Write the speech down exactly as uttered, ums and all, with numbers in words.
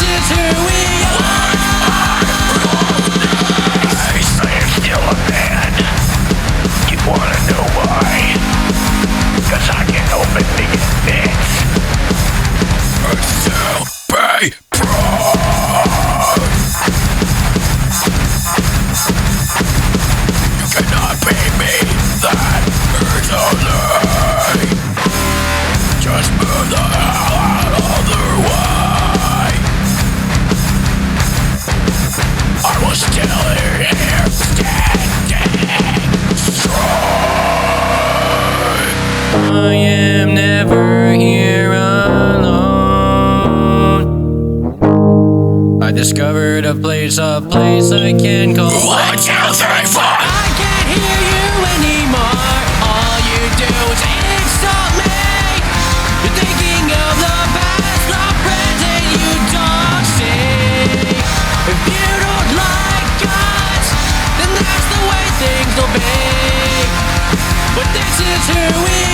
is who we are. I am still a man. You wanna know why? Cause I can open the bits and still be proud. You cannot pay me, that is a lie. Just move the hell out other way. I was still here, standing strong. I am never here alone. I discovered a place, a place I can call One, two, three, four. I can't hear you anymore. All you do is insult me. You're thinking of the past, the present you don't see. If you don't like us, then that's the way things will be. But this is who we